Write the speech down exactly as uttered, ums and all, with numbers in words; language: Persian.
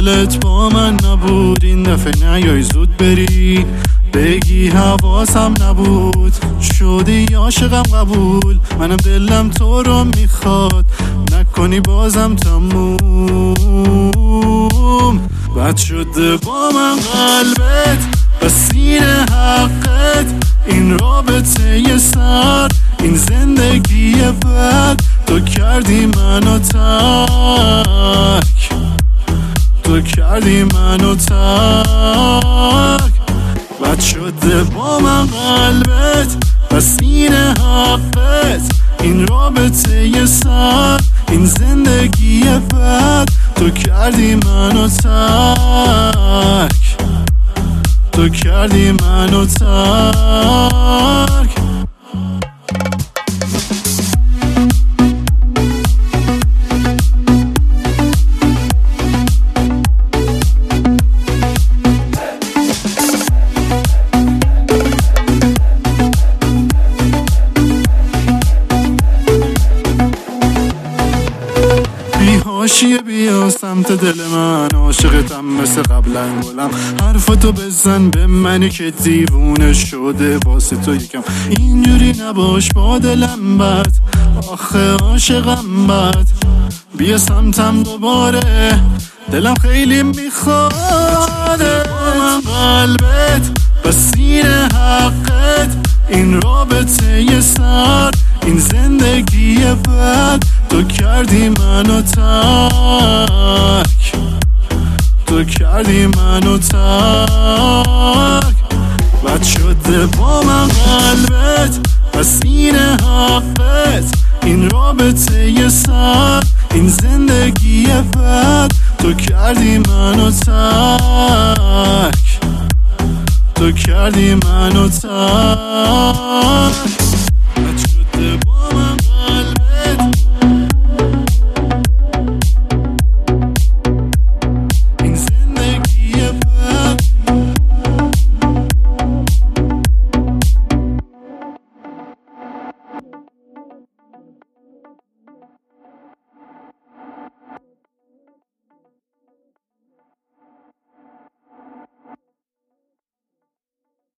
دلت با من نبود، این دفعه نیای زود بری بگی حواسم نبود. شدی عاشقم قبول، منم دلم تو رو میخواد، نکنی بازم تموم. بد شده با من قلبت و سینه حقت، این رابطه یه سر، این زندگی بد. تو کردی منو ترک، تو کردی منو ترک. بد شده با من قلبت و سینه حقت، این رابطه یه سر، این زندگی بد. تو کردی منو ترک، تو کردی منو ترک. حاشیه بیا سمت دل من، عاشقتم مثل قبلا گلم. حرفتو بزن به منی که دیوونه شده واسه تو یکم. اینجوری نباش با دلم بد، آخه عاشقم بد. بیا سمتم دوباره، دلم خیلی میخواد. من قلبت و سینه حقت، این رابطه یه سر، این زندگی بد. تو کردی منو ترک، تو کردی منو ترک. بد شده با من قلبت و سینه حقت، این رابطه یه سر، این زندگی بد. تو کردی منو ترک، تو کردی منو ترک.